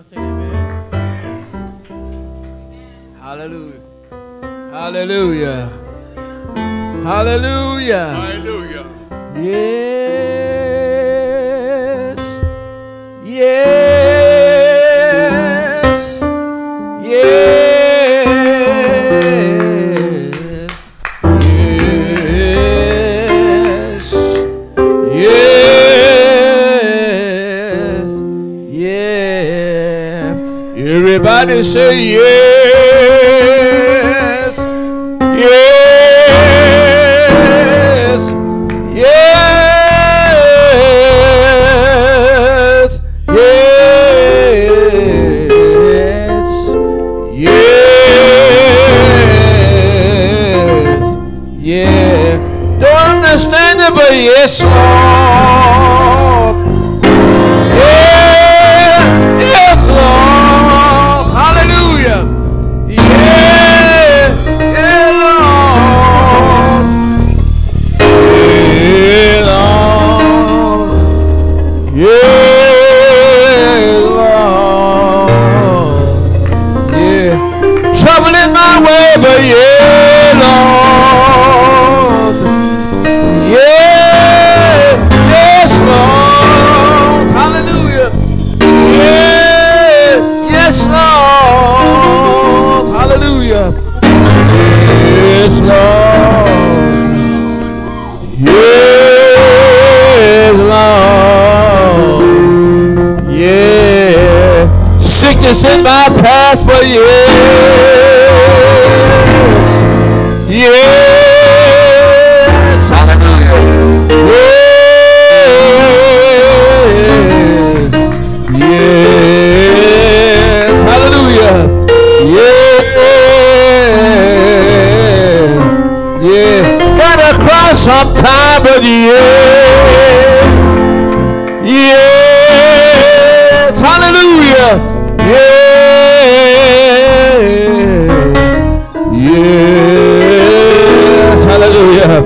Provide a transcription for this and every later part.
say amen. Hallelujah. Hallelujah. Hallelujah. Hallelujah. Yes. Yes. Yes. Yes. Yes. Yeah. Everybody say yes. Yes. Yes. Yes. Yes. Yeah. Don't understand it, but yes, Lord. Yeah. Yes, Lord. Hallelujah. Yeah. Yeah, Lord. Yeah, Lord. Yeah, Lord. Yeah. Trouble in my way, but yeah, Lord. Yeah. Yes, Lord. Hallelujah. Yeah. Yes, Lord. Hallelujah. Yes, Lord. Yes, Lord. Yeah. Sickness in my path, but yes. Yes. Hallelujah. Yes. Yes. Hallelujah. Yes. Yeah. Gotta cry sometime, but yes. Yes. Hallelujah. Yes. Yes. Hallelujah.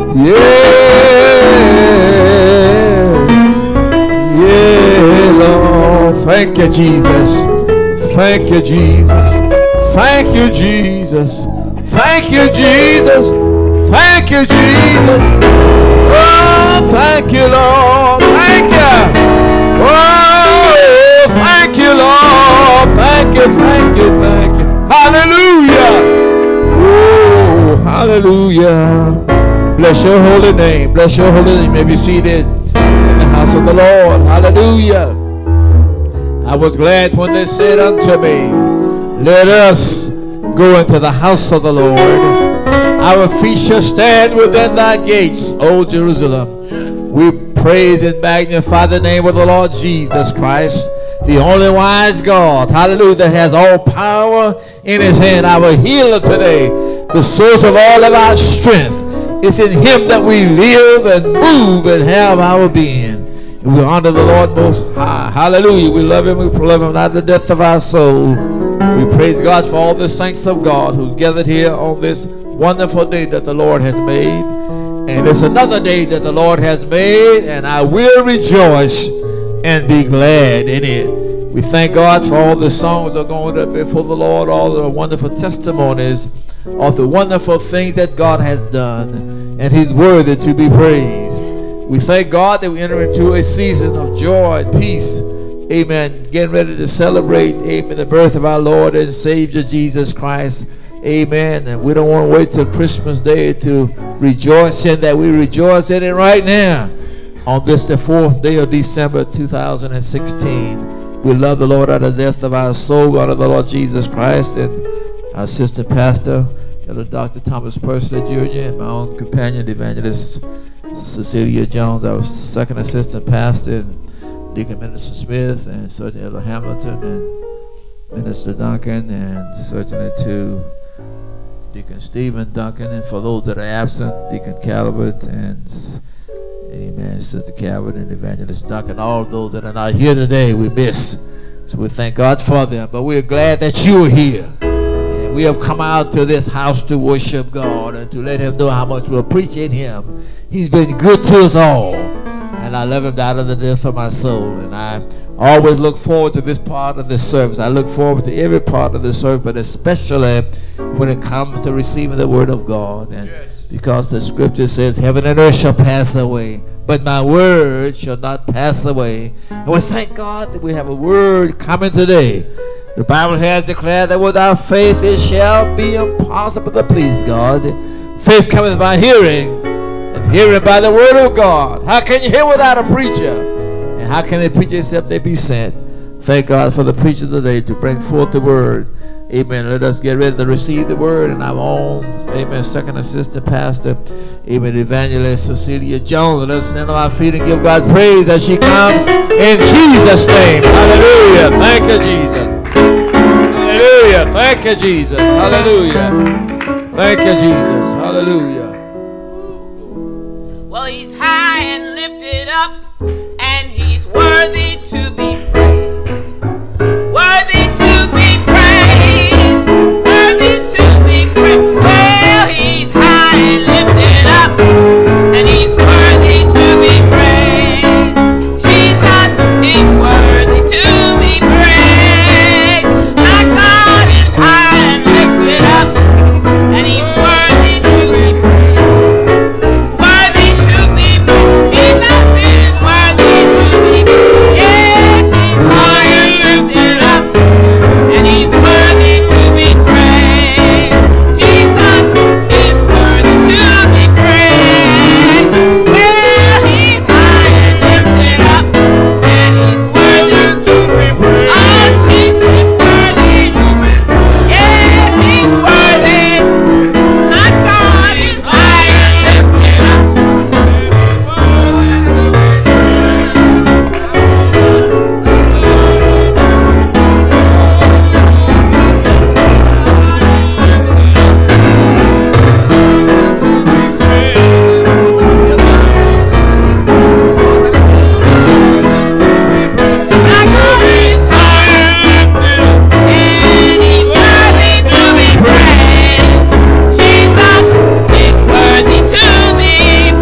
Yes. Yeah, Lord. Thank you, Jesus. Thank you, Jesus. Thank you, Jesus. Thank you, Jesus. Thank you, Jesus. Oh, thank you, Lord. Thank you. Oh, thank you, Lord. Thank you, thank you, thank you. Hallelujah. Oh, hallelujah. Bless your holy name. Bless your holy name. You may be seated in the house of the Lord. Hallelujah. I was glad when they said unto me, let us go into the house of the Lord. Our feet shall stand within thy gates, O Jerusalem. We praise and magnify the name of the Lord Jesus Christ, the only wise God, hallelujah, that has all power in his hand, our healer today, the source of all of our strength. It's in him that we live and move and have our being. And we honor the Lord most high. Hallelujah. We love him. We love him not the death of our soul. We praise God for all the saints of God who's gathered here on this wonderful day that the Lord has made. And it's another day that the Lord has made, and I will rejoice and be glad in it. We thank God for all the songs that are going up before the Lord, all the wonderful testimonies of the wonderful things that God has done, and he's worthy to be praised. We thank God that we enter into a season of joy and peace. Amen. Getting ready to celebrate, amen, the birth of our Lord and Savior Jesus Christ. Amen. And we don't want to wait till Christmas Day to rejoice in that. We rejoice in it right now on this, the 4th day of December 2016. We love the Lord out of the depth of our soul. We honor the Lord Jesus Christ and our assistant pastor, Elder Dr. Thomas Pursley Jr., and my own companion, evangelist Cecilia Jones, our second assistant pastor, and Deacon Minister Smith, and certainly Elder Hamilton, and Minister Duncan, and certainly to Deacon Stephen Duncan, and for those that are absent, Deacon Calvert, and amen, Sister Calvert, and Evangelist Duncan, all of those that are not here today, we miss. So we thank God for them, but we're glad that you're here. And we have come out to this house to worship God and to let him know how much we appreciate him. He's been good to us all. And I love him out of the depth of my soul. And I always look forward to this part of the service. I look forward to every part of the service, but especially when it comes to receiving the word of God. And because the scripture says, heaven and earth shall pass away, but my word shall not pass away. And we thank God that we have a word coming today. The Bible has declared that without faith it shall be impossible to please God. Faith cometh by hearing, and hearing by the word of God. How can you hear without a preacher? And how can they preach except they be sent? Thank God for the preacher today to bring forth the word. Amen. Let us get ready to receive the word. And I'm on, amen, second assistant pastor, amen, evangelist Cecilia Jones. Let us stand on our feet and give God praise as she comes in Jesus' name. Hallelujah. Thank you, Jesus. Hallelujah. Thank you, Jesus. Hallelujah. Thank you, Jesus. Hallelujah. Well, he's high and lifted up, and he's worthy to be praised. Worthy to be praised. Worthy to be praised. Well, he's high and lifted up, and he's worthy to be praised. Jesus is worthy to be praised. My God is high and lifted up, and he's worthy to be praised. Worthy to be praised. Jesus is worthy to be praised. Yes, he's high and lifted up, and he's worthy to be praised. Jesus is worthy to be praised. Well, he's high and lifted up, and he's worthy to be praised. Oh, Jesus is worthy to be praised. Yes, he's worthy. My God is high and lifted up. My God is high and lifted up, and he's worthy to be praised. Jesus is worthy to be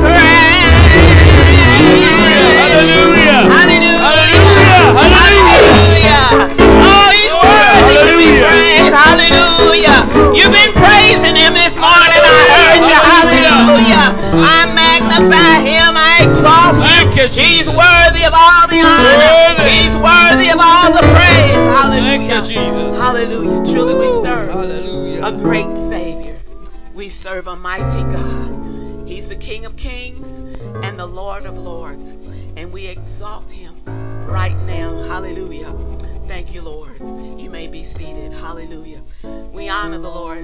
praised. Hallelujah. Hallelujah. Hallelujah. Oh, he's worthy to be praised. Hallelujah. You've been praising him this morning. I heard you. Hallelujah. I magnify him. I exalt him. Thank you, He's Jesus. worthy of all the honor. Worthy. He's worthy of all the praise. Thank Hallelujah. you, Jesus. Hallelujah. Truly we serve Hallelujah. a great Savior. We serve a mighty God. He's the King of Kings and the Lord of Lords. And we exalt him right now. Hallelujah. Thank you, Lord. You may be seated. Hallelujah. We honor the Lord,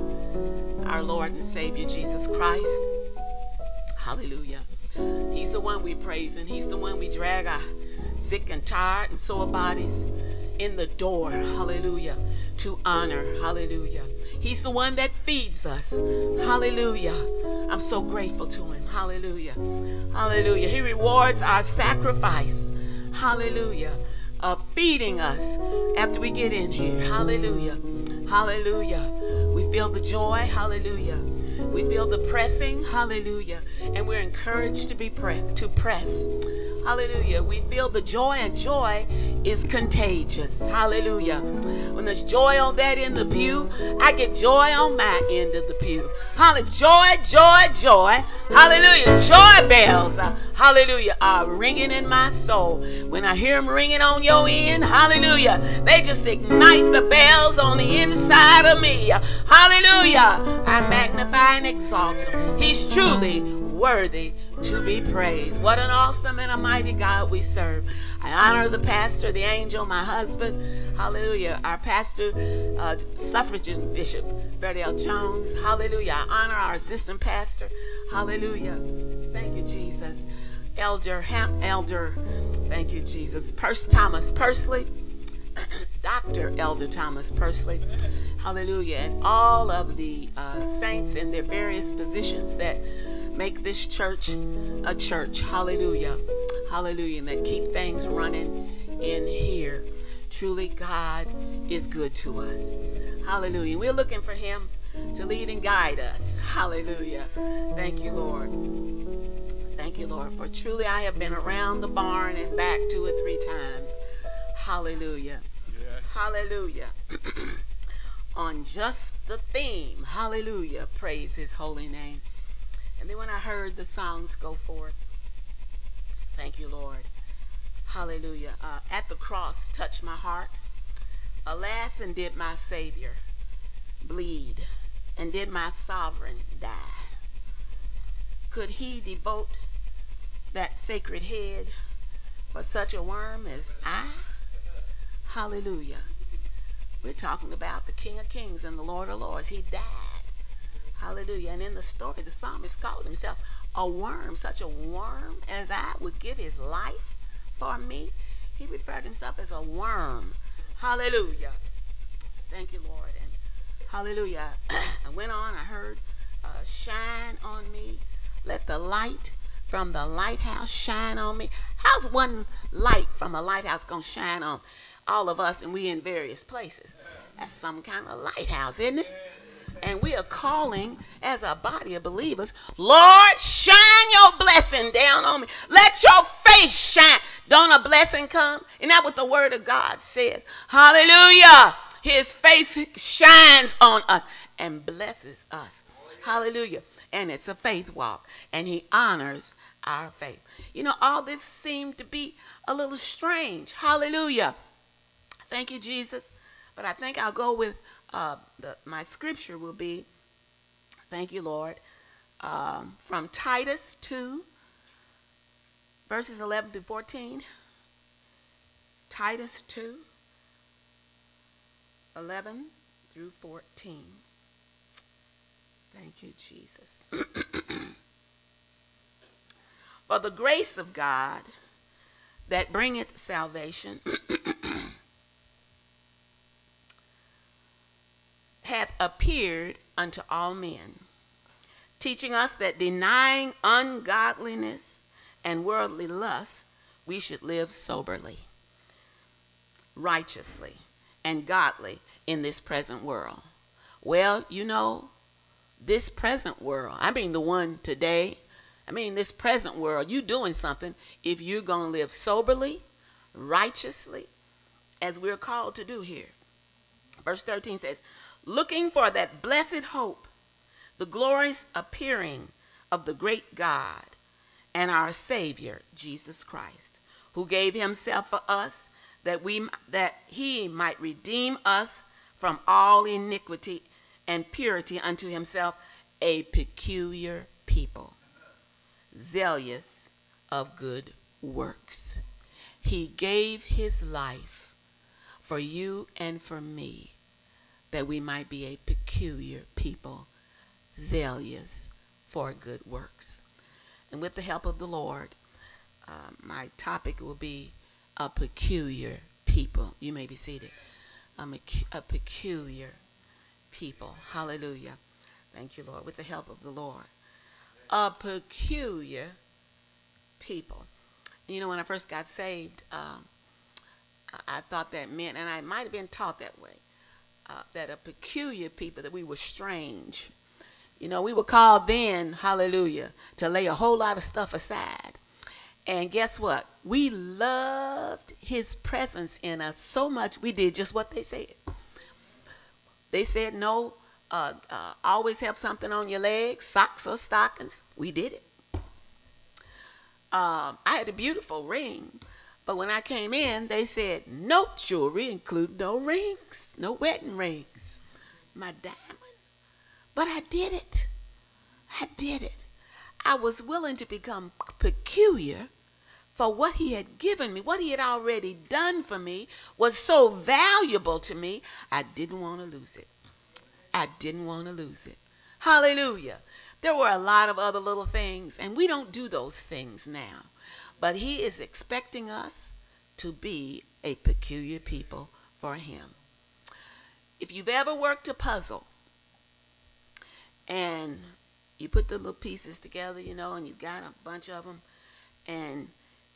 our Lord and Savior, Jesus Christ. Hallelujah. He's the one we praise, and he's the one we drag our sick and tired and sore bodies in the door. Hallelujah. To honor. Hallelujah. He's the one that feeds us. Hallelujah. I'm so grateful to him. Hallelujah. Hallelujah. He rewards our sacrifice. Hallelujah. Of feeding us after we get in here. Hallelujah. Hallelujah. We feel the joy. Hallelujah. We feel the pressing. Hallelujah. And we're encouraged to press. Hallelujah. We feel the joy, and joy is contagious. Hallelujah. When there's joy on that end of the pew, I get joy on my end of the pew. Hallelujah. Joy, joy, joy. Hallelujah. Joy bells. Hallelujah. Are ringing in my soul. When I hear them ringing on your end, hallelujah, they just ignite the bells on the inside of me. Hallelujah. I magnify and exalt him. He's truly worthy to be praised. What an awesome and a mighty God we serve. I honor the pastor, the angel, my husband. Hallelujah. Our pastor, suffragan Bishop Verdell Jones. Hallelujah. I honor our assistant pastor. Hallelujah. Thank you, Jesus. Elder, thank you, Jesus. Thomas Pursley. Dr. Elder Thomas Pursley. Hallelujah. And all of the saints in their various positions that make this church a church. Hallelujah. Hallelujah. And that keep things running in here. Truly, God is good to us. Hallelujah. We're looking for him to lead and guide us. Hallelujah. Thank you, Lord. Thank Thank you, Lord, for truly I have been around the barn and back 2 or 3 times. Hallelujah. Yeah. Hallelujah. On just the theme. Hallelujah. Praise his holy name. And then when I heard the songs go forth, thank you, Lord. Hallelujah. At the cross, touch my heart. Alas, and did my Savior bleed, and did my sovereign die? Could he devote that sacred head for such a worm as I? Hallelujah. We're talking about the King of Kings and the Lord of Lords. He died. Hallelujah. And in the story, the psalmist called himself a worm. Such a worm as I would give his life for me. He referred to himself as a worm. Hallelujah. Thank you, Lord. And hallelujah. I went on. I heard, shine on me. Let the light from the lighthouse shine on me. How's one light from a lighthouse going to shine on all of us, and we in various places? That's some kind of lighthouse, isn't it? And we are calling as a body of believers, Lord, shine your blessing down on me. Let your face shine. Don't a blessing come? Isn't that what the word of God says? Hallelujah. His face shines on us and blesses us. Hallelujah. And it's a faith walk. And he honors our faith. You know, all this seemed to be a little strange. Hallelujah. Thank you, Jesus. But I think I'll go with my scripture will be, thank you, Lord, from Titus 2, verses 11 to 14. Titus 2, 11 through 14. Thank you, Jesus. For the grace of God that bringeth salvation hath appeared unto all men, teaching us that denying ungodliness and worldly lust, we should live soberly, righteously, and godly in this present world. Well, you know, this present world, I mean the one today, this present world, you doing something if you're going to live soberly, righteously, as we're called to do here. Verse 13 says, looking for that blessed hope, the glorious appearing of the great God and our Savior, Jesus Christ, who gave himself for us that he might redeem us from all iniquity and purity unto himself, a peculiar people, zealous of good works. He gave his life for you and for me, that we might be a peculiar people, zealous for good works. And with the help of the Lord, my topic will be a peculiar people. You may be seated. A peculiar people. Hallelujah. Thank you, Lord. With the help of the Lord. A peculiar people. You know, when I first got saved, I thought that meant, and I might have been taught that way, that a peculiar people, that we were strange. You know, we were called then, hallelujah, to lay a whole lot of stuff aside. And guess what? We loved his presence in us so much, we did just what they said. They said, no, always have something on your legs, socks or stockings. We did it. I had a beautiful ring. But when I came in, they said, no jewelry, including no rings, no wedding rings, my diamond. But I did it. I did it. I was willing to become peculiar for what he had given me. What he had already done for me was so valuable to me, I didn't want to lose it. I didn't want to lose it. Hallelujah. There were a lot of other little things, and we don't do those things now. But he is expecting us to be a peculiar people for him. If you've ever worked a puzzle and you put the little pieces together, you know, and you've got a bunch of them, and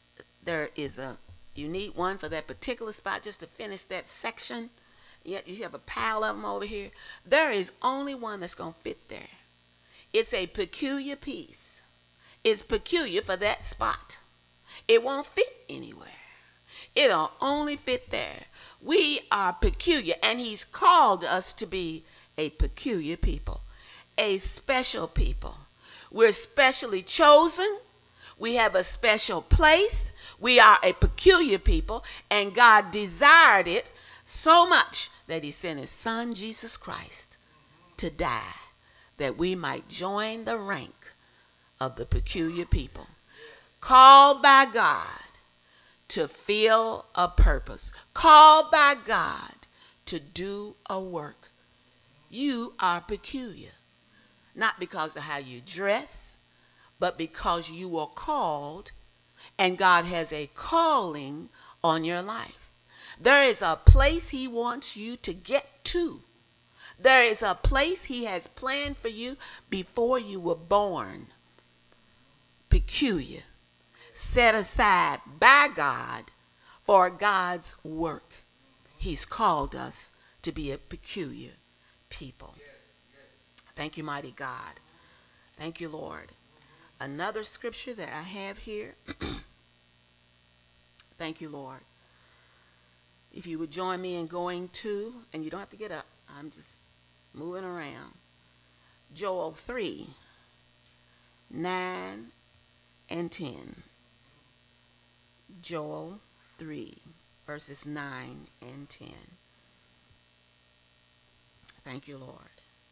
you need one for that particular spot just to finish that section, yet you have a pile of them over here. There is only one that's going to fit there. It's a peculiar piece. is peculiar for that spot. It won't fit anywhere. It'll only fit there. We are peculiar, and he's called us to be a peculiar people, a special people. We're specially chosen. We have a special place. We are a peculiar people, and God desired it so much that he sent his son, Jesus Christ, to die, that we might join the rank of the peculiar people, called by God to fill a purpose, called by God to do a work. You are peculiar, not because of how you dress, but because you were called, and God has a calling on your life. There is a place he wants you to get to. There is a place he has planned for you before you were born. Peculiar, set aside by God for God's work. He's called us to be a peculiar people. Thank you, mighty God. Thank you, Lord. Another scripture that I have here. Thank you, Lord. If you would join me in going to, and you don't have to get up, I'm just moving around. Joel 3, 9 and 10. Joel 3, verses 9 and 10. Thank you, Lord.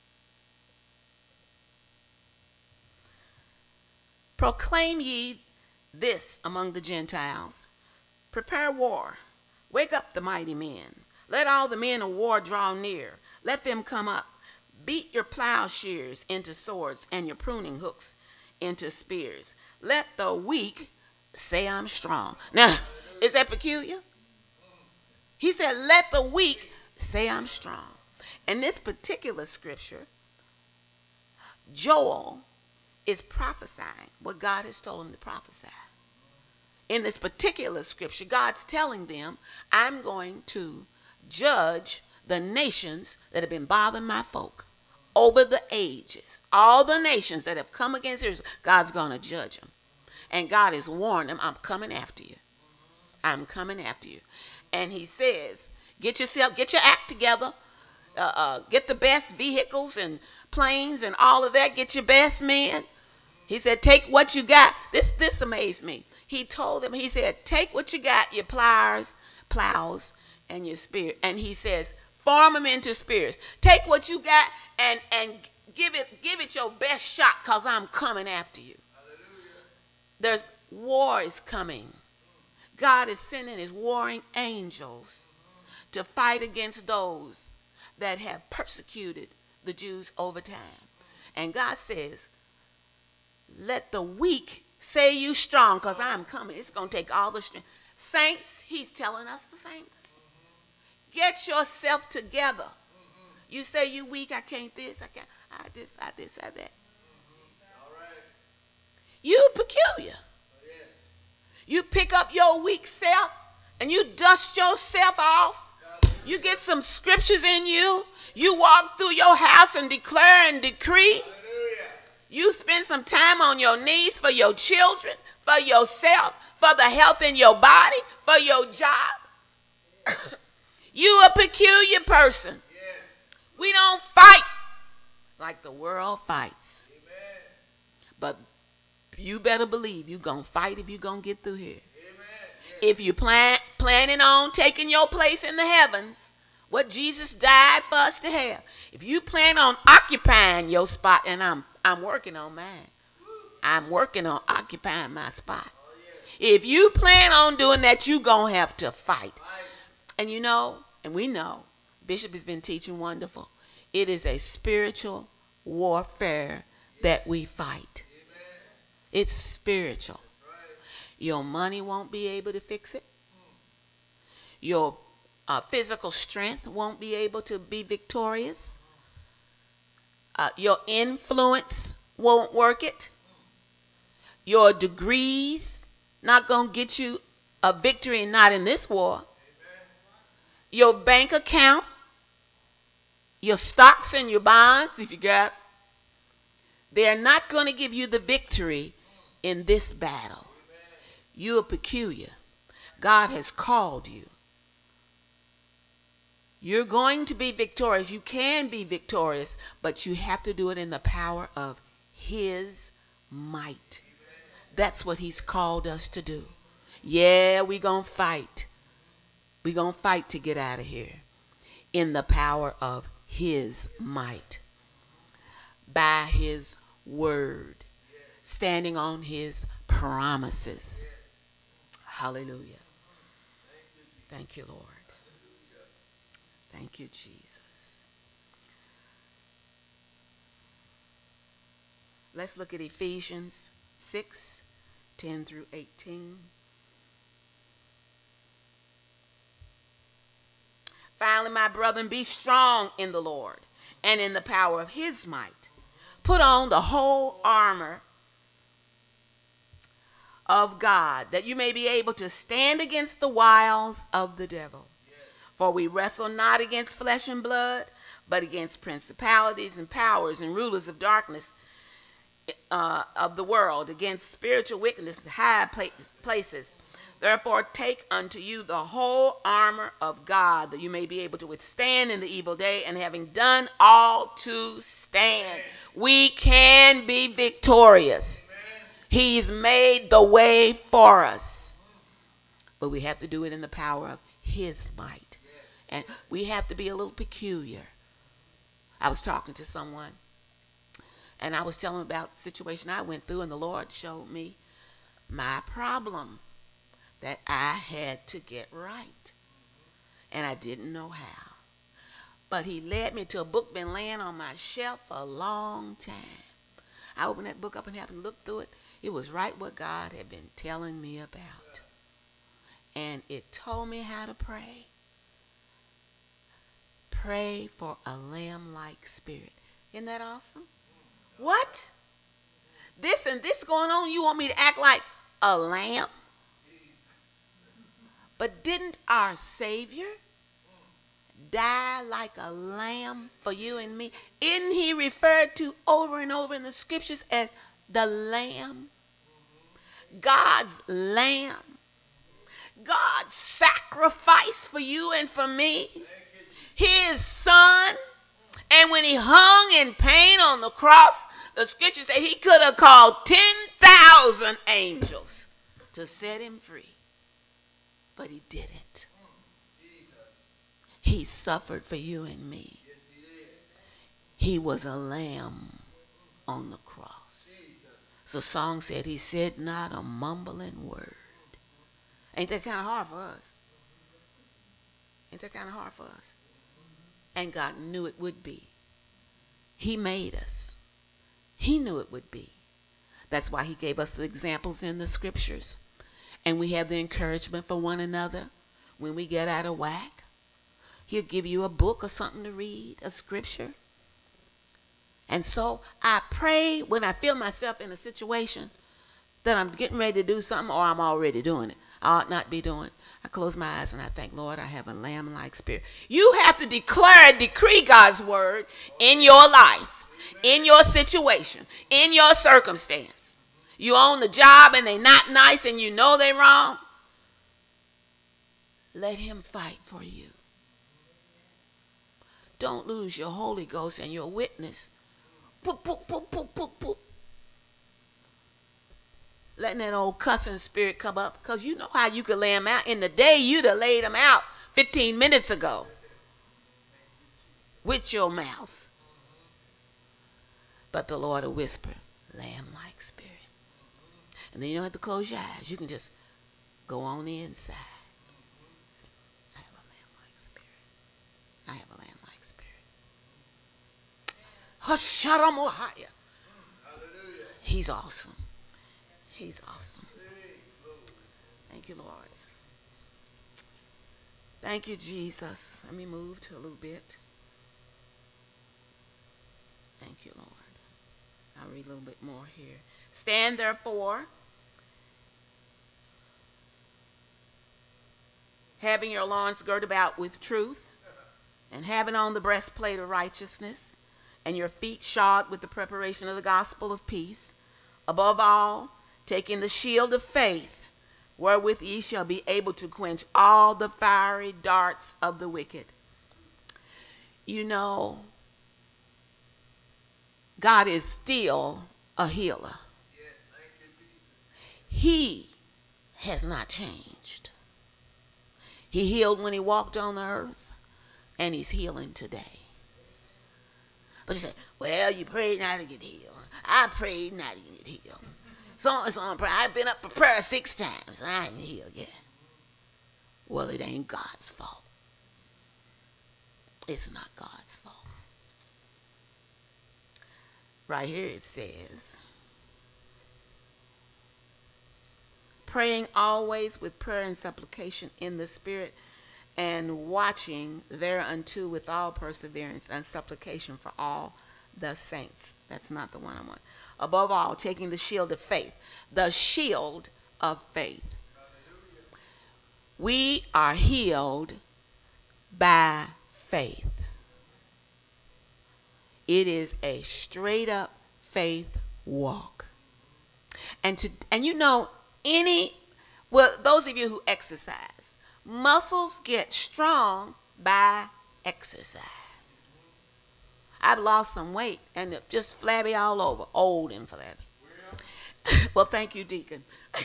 Proclaim ye this among the Gentiles. Prepare war. Wake up the mighty men. Let all the men of war draw near. Let them come up. Beat your plowshares into swords and your pruning hooks into spears. Let the weak say I'm strong. Now, is that peculiar? He said, let the weak say I'm strong. In this particular scripture, Joel is prophesying what God has told him to prophesy. In this particular scripture, God's telling them, I'm going to judge the nations that have been bothering my folk over the ages. All the nations that have come against Israel, God's going to judge them. And God has warned them, I'm coming after you. I'm coming after you. And he says, get your act together. Get the best vehicles and planes and all of that. Get your best men. He said, take what you got. This amazed me. He told them, he said, take what you got, your plows, and your spear. And he says, form them into spears. Take what you got and give it your best shot, because I'm coming after you. There's war is coming. God is sending his warring angels to fight against those that have persecuted the Jews over time. And God says, let the weak say you strong, because I'm coming. It's going to take all the strength. Saints, he's telling us the same thing. Get yourself together. You say you weak, I can't this, I can't, I this, I that. You peculiar. You pick up your weak self and you dust yourself off. You get some scriptures in you. You walk through your house and declare and decree. You spend some time on your knees for your children, for yourself, for the health in your body, for your job. You a peculiar person. We don't fight like the world fights. But you better believe you're going to fight if you're going to get through here. If you're planning on taking your place in the heavens, what Jesus died for us to have. If you plan on occupying your spot, and I'm working on mine. I'm working on occupying my spot. If you plan on doing that, you're going to have to fight. And you know, and we know, Bishop has been teaching wonderful. It is a spiritual warfare that we fight. It's spiritual. Your money won't be able to fix it. Your physical strength won't be able to be victorious. Your influence won't work it. Your degrees not going to get you a victory, not in this war. Your bank account, your stocks and your bonds, if you got, they're not going to give you the victory in this battle. You are peculiar. God has called you. You're going to be victorious. You can be victorious, but you have to do it in the power of his might. That's what he's called us to do. Yeah, we're going to fight. We're going to fight to get out of here in the power of his might. By his word. Standing on his promises. Hallelujah. Thank you, Lord. Thank you, Jesus. Let's look at Ephesians 6, 10 through 18. Finally, my brethren, be strong in the Lord and in the power of his might. Put on the whole armor of God, that you may be able to stand against the wiles of the devil. For we wrestle not against flesh and blood, but against principalities and powers and rulers of darkness of the world, against spiritual wickedness in high places. Therefore take unto you the whole armor of God, that you may be able to withstand in the evil day, and having done all to stand. We can be victorious. He's made the way for us. But we have to do it in the power of his might. And we have to be a little peculiar. I was talking to someone, and I was telling them about the situation I went through, and the Lord showed me my problem that I had to get right. And I didn't know how. But he led me to a book been laying on my shelf for a long time. I opened that book up and happened to look through it. It was right what God had been telling me about. And it told me how to pray. Pray for a lamb-like spirit. Isn't that awesome? What? This and this going on, you want me to act like a lamb? But didn't our Savior die like a lamb for you and me? Isn't he referred to over and over in the scriptures as the lamb? God's lamb. God's sacrifice for you and for me. His son. And when he hung in pain on the cross, the scripture said he could have called 10,000 angels to set him free. But he didn't. He suffered for you and me. He was a lamb on the cross. So the song said, he said not a mumbling word. Ain't that kind of hard for us? Ain't that kind of hard for us? And God knew it would be. He made us. He knew it would be. That's why he gave us the examples in the scriptures. And we have the encouragement for one another when we get out of whack. He'll give you a book or something to read, a scripture. And so I pray when I feel myself in a situation that I'm getting ready to do something or I'm already doing it. I ought not be doing. I close my eyes and I thank, Lord, I have a lamb-like spirit. You have to declare and decree God's word in your life, in your situation, in your circumstance. You own the job and they not nice and you know they're wrong. Let him fight for you. Don't lose your Holy Ghost and your witness. Poop, poop, poop, poop, poop, poop. Letting that old cussing spirit come up, because you know how you could lay them out. In the day, you'd have laid them out 15 minutes ago with your mouth. But the Lord will whisper, lamb-like spirit. And then you don't have to close your eyes. You can just go on the inside. Say, I have a lamb-like spirit. I have a lamb-like spirit. Hasharamohaya. He's awesome. He's awesome. Thank you, Lord. Thank you, Jesus. Let me move to a little bit. Thank you, Lord. I'll read a little bit more here. Stand therefore, having your loins girded about with truth, and having on the breastplate of righteousness, and your feet shod with the preparation of the gospel of peace. Above all, taking the shield of faith, wherewith ye shall be able to quench all the fiery darts of the wicked. You know, God is still a healer. He has not changed. He healed when he walked on the earth, and he's healing today. But you say, well, you prayed not to get healed. I prayed not to get healed. So I've been up for prayer 6 times, and I ain't healed yet. Well, it ain't God's fault. It's not God's fault. Right here it says, praying always with prayer and supplication in the Spirit, and watching thereunto with all perseverance and supplication for all the saints. That's not the one I want. Above all, taking the shield of faith. The shield of faith. We are healed by faith. It is a straight up faith walk. And you know, those of you who exercise, muscles get strong by exercise. I've lost some weight and they're just flabby all over, old and flabby. Well, thank you, Deacon.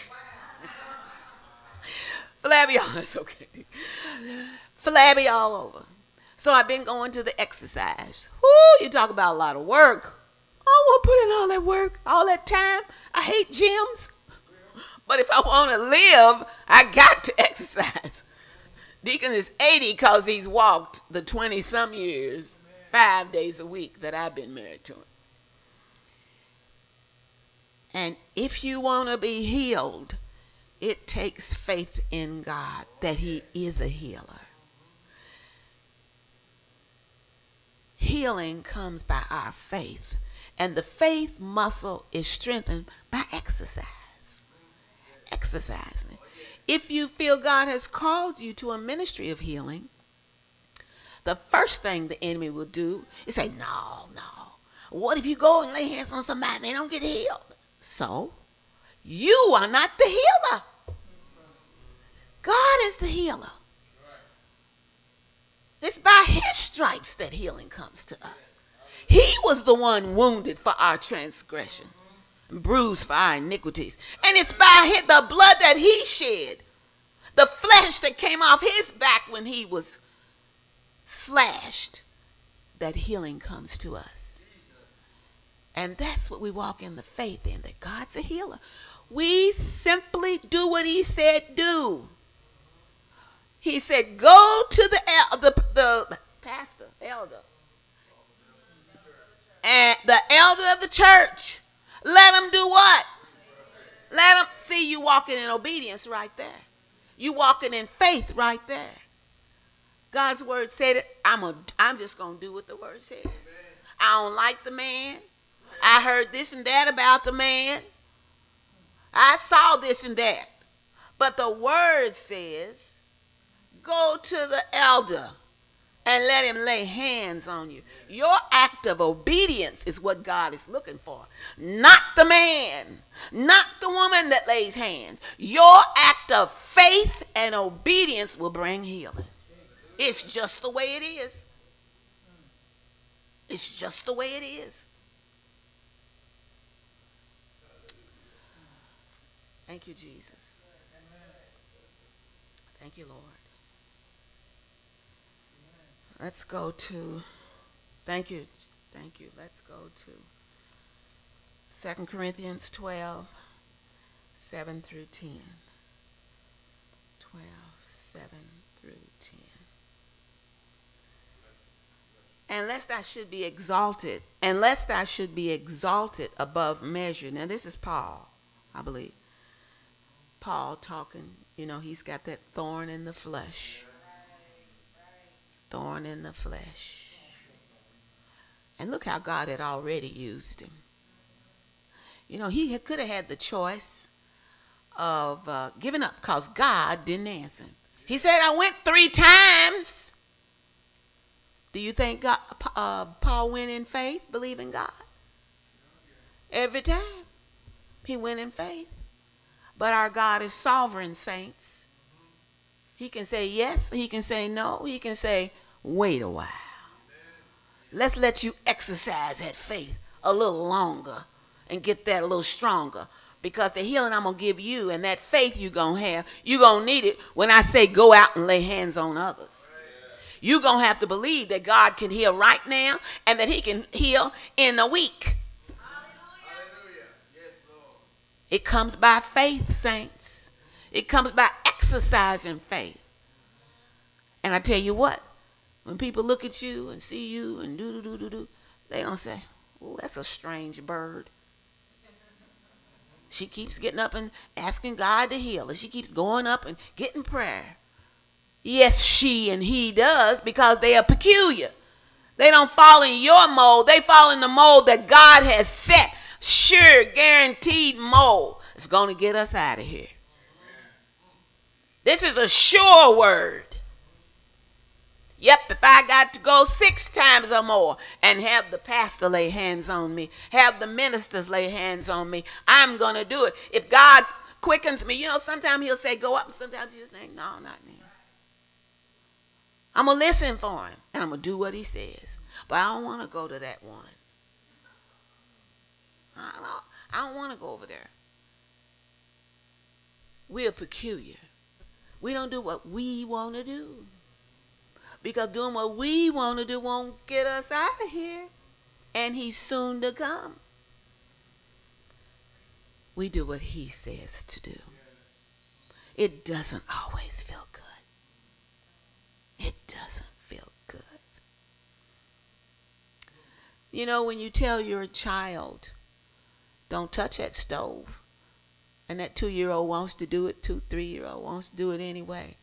Flabby all, that's okay, Deacon. Flabby all over. So I've been going to the exercise. Whoo, you talk about a lot of work. I won't put in all that work, all that time. I hate gyms. But if I want to live, I got to exercise. Deacon is 80 because he's walked the 20-some years, 5 days a week that I've been married to him. And if you want to be healed, it takes faith in God that he is a healer. Healing comes by our faith, and the faith muscle is strengthened by exercise. Exercising. If you feel God has called you to a ministry of healing, the first thing the enemy will do is say, no. What if you go and lay hands on somebody and they don't get healed? So, you are not the healer. God is the healer. It's by his stripes that healing comes to us. He was the one wounded for our transgression, bruised for our iniquities. And it's by the blood that he shed, the flesh that came off his back when he was slashed, that healing comes to us. And that's what we walk in the faith in, that God's a healer. We simply do what he said do. He said, go to the pastor, elder, and the elder of the church. Let them do what? Let them see you walking in obedience right there. You walking in faith right there. God's word said it. I'm just going to do what the word says. I don't like the man. I heard this and that about the man. I saw this and that. But the word says, go to the elder and let him lay hands on you. Your act of obedience is what God is looking for. Not the man, not the woman that lays hands. Your act of faith and obedience will bring healing. It's just the way it is. It's just the way it is. Thank you, Jesus. Thank you, Lord. Let's go to, thank you. Let's go to 2 Corinthians 12, 7 through 10. 12, 7 through 10. And lest I should be exalted above measure. Now this is Paul, I believe. Paul talking, he's got that thorn in the flesh. Thorn in the flesh. And look how God had already used him. He could have had the choice of giving up because God didn't answer him. He said, I went 3 times. Do you think Paul went in faith, believing God? Every time he went in faith. But our God is sovereign, saints. He can say yes. He can say no. He can say, wait a while. Let's let you exercise that faith a little longer and get that a little stronger. Because the healing I'm going to give you and that faith you're going to have, you're going to need it when I say go out and lay hands on others. You're going to have to believe that God can heal right now and that he can heal in a week. Hallelujah. Yes, Lord. It comes by faith, saints. It comes by exercising faith. And I tell you what, when people look at you and see you and do, they're going to say, oh, that's a strange bird. She keeps getting up and asking God to heal her. She keeps going up and getting prayer. Yes, she and he does, because they are peculiar. They don't fall in your mold. They fall in the mold that God has set. Sure, guaranteed mold. It's going to get us out of here. This is a sure word. Yep, if I got to go 6 times or more and have the pastor lay hands on me, have the ministers lay hands on me, I'm going to do it. If God quickens me, sometimes he'll say go up, and sometimes he'll say, no, not now. I'm going to listen for him, and I'm going to do what he says. But I don't want to go to that one. I don't want to go over there. We're peculiar. We don't do what we want to do. Because doing what we want to do won't get us out of here. And he's soon to come. We do what he says to do. It doesn't always feel good. It doesn't feel good. When you tell your child, don't touch that stove, and that 2-year-old wants to do it, 3-year-old wants to do it anyway.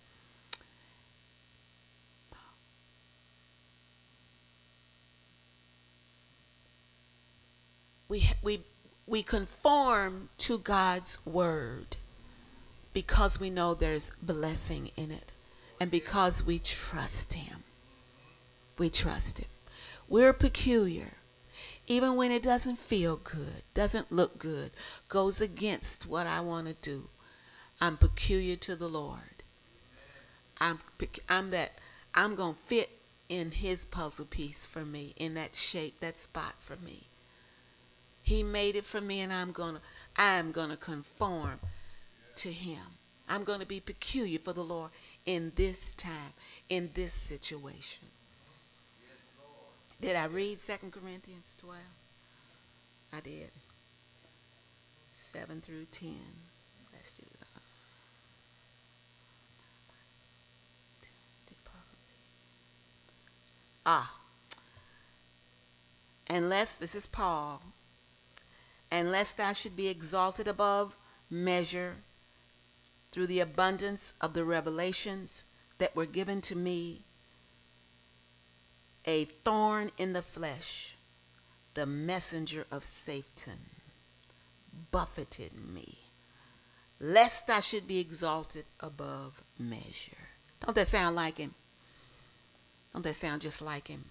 We conform to God's word because we know there's blessing in it. And because we trust him. We trust him. We're peculiar. Even when it doesn't feel good, doesn't look good, goes against what I want to do, I'm peculiar to the Lord. I'm going to fit in his puzzle piece for me, in that shape, that spot for me. He made it for me, and I'm going to conform to him. I'm going to be peculiar for the Lord in this time, in this situation. Yes, Lord. Did I read 2 Corinthians 12? I did. 7 through 10. Let's do that. This is Paul, unless thou should be exalted above measure through the abundance of the revelations that were given to me, a thorn in the flesh, the messenger of Satan, buffeted me, lest I should be exalted above measure. Don't that sound like him? Don't that sound just like him?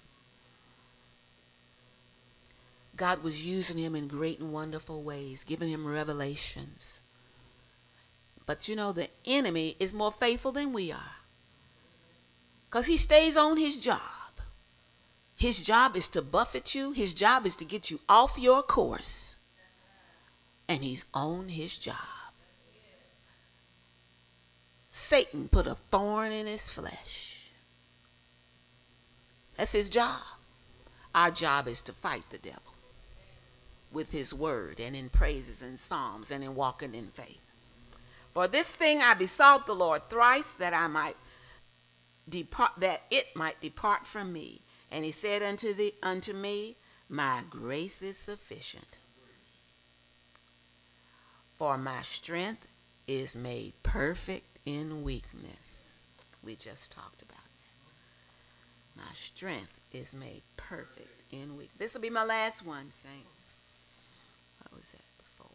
God was using him in great and wonderful ways, giving him revelations. But the enemy is more faithful than we are. Because he stays on his job. His job is to buffet you. His job is to get you off your course. And he's on his job. Satan put a thorn in his flesh. That's his job. Our job is to fight the devil with his word and in praises and psalms and in walking in faith. For this thing I besought the Lord thrice, that it might depart from me. And he said unto me, my grace is sufficient. For my strength is made perfect in weakness. We just talked about that. My strength is made perfect in weakness. This will be my last one, saints. What was that before?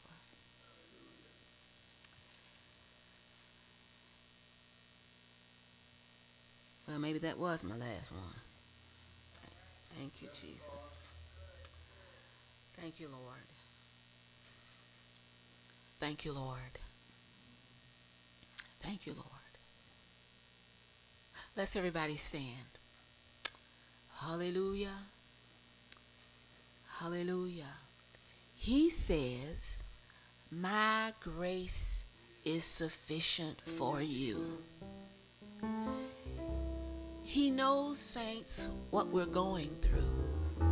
Well, maybe that was my last one. Thank you, Jesus. Thank you, Lord. Thank you, Lord. Thank you, Lord. Let's everybody stand. Hallelujah. Hallelujah. He says, my grace is sufficient for you. He knows, saints, what we're going through.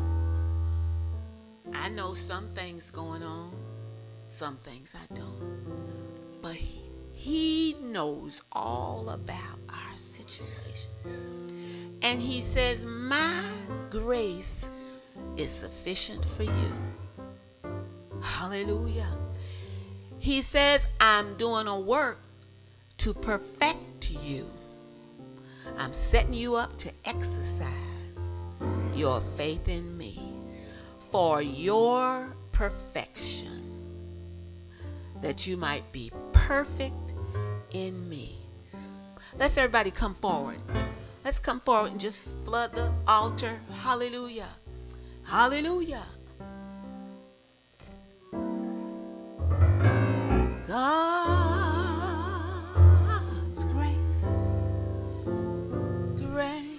I know some things going on, some things I don't. But he knows all about our situation. And he says, my grace is sufficient for you. Hallelujah. He says, I'm doing a work to perfect you. I'm setting you up to exercise your faith in me for your perfection, that you might be perfect in me. Let's everybody come forward. Let's come forward and just flood the altar. Hallelujah. Hallelujah. God's grace. Grace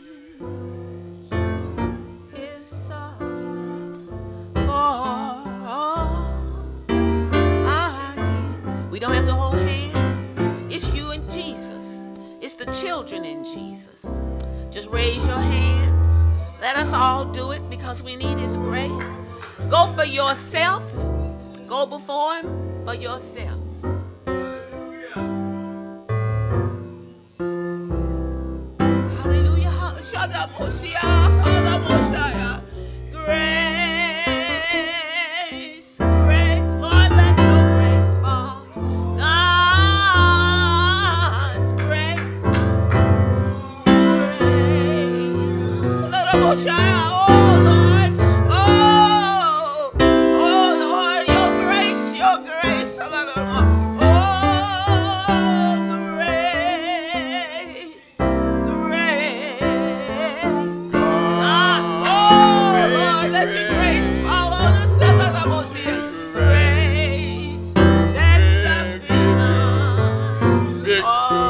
is sufficient for all our need. We don't have to hold hands. It's you and Jesus. It's the children in Jesus. Just raise your hands. Let us all do it because we need his grace. Go for yourself. Go before him for yourself. Grace, grace, Lord, let your grace fall. God's grace, grace. Oh Lord, oh Lord, your grace, your grace. Oh, grace, grace. Let your grace fall on us. Grace that's sufficient. Grace.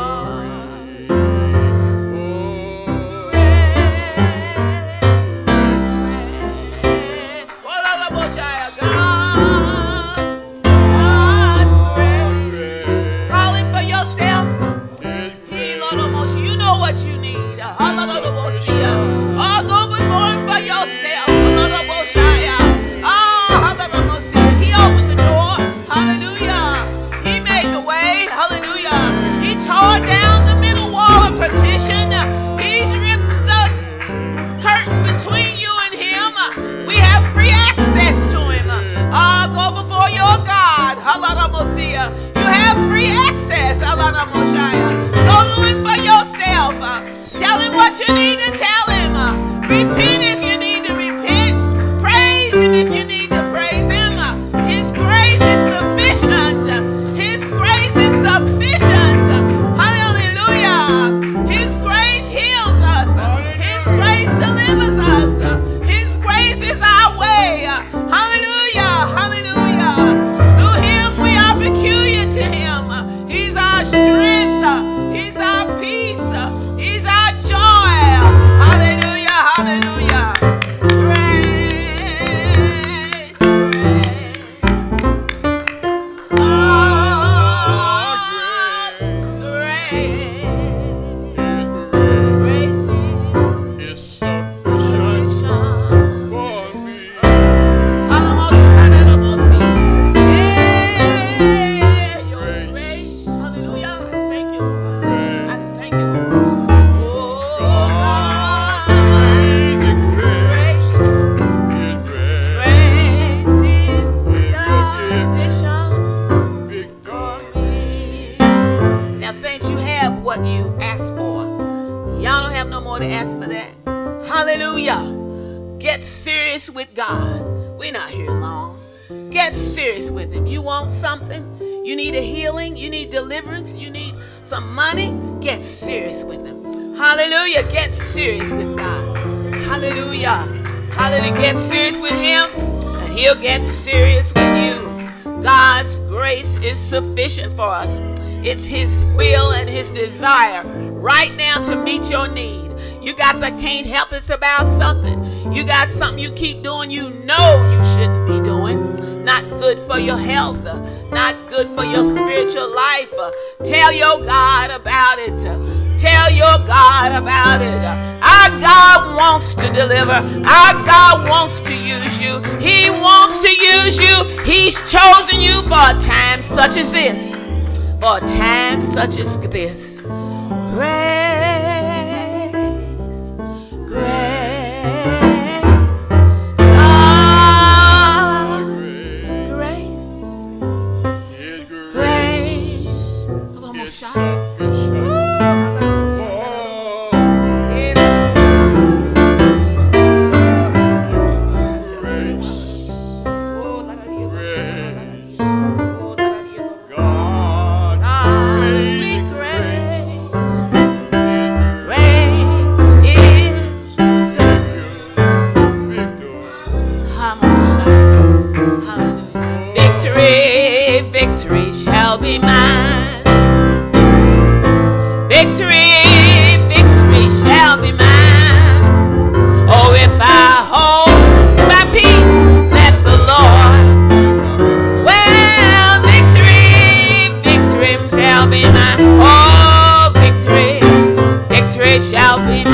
Calling for yourself. You know what you need. Go before him for yourself. He opened the door. Hallelujah. He made the way. Hallelujah. He tore down the middle wall of partition. He's ripped the curtain between you and him. We have free access to him. Go before your God. You have free access. Go to him for yourself. Tell him what you need to tell him. Repent if you need to repent. Praise him if you need to praise him. His grace is sufficient. His grace is sufficient. Hallelujah. His grace heals us. His grace delivers us. His grace is our way. Hallelujah. Hallelujah. Through him we are peculiar to him. He's our strength. He's our peace. He's our joy. Hallelujah. Hallelujah. Grace. Grace. Grace. Is sufficient for me. Hallelujah. Thank you. I thank you. Amazing grace. Grace is sufficient for me. Now, saints, you have what you asked for. Y'all don't have no more to ask for that. Hallelujah. Get serious with God. We're not here long. Get serious with him. You want something? You need a healing? You need deliverance? You need some money? Get serious with him. Hallelujah. Get serious with God. Hallelujah. Hallelujah. Get serious with him and he'll get serious with you. God's grace is sufficient for us. It's his will and his desire right now to meet your need. You got the can't help it's about something. You got something you keep doing you know you shouldn't be doing. Not good for your health. Not good for your spiritual life. Tell your God about it. Tell your God about it. Our God wants to deliver. Our God wants to use you. He wants to use you. He's chosen you for a time such as this. For a time such as this. Grace, grace, God's grace, grace. Hold on, shout. Victory shall be mine. Victory, victory shall be mine. Oh, if I hold my peace, let the Lord. Well, victory, victory shall be mine. Oh, victory, victory shall be mine.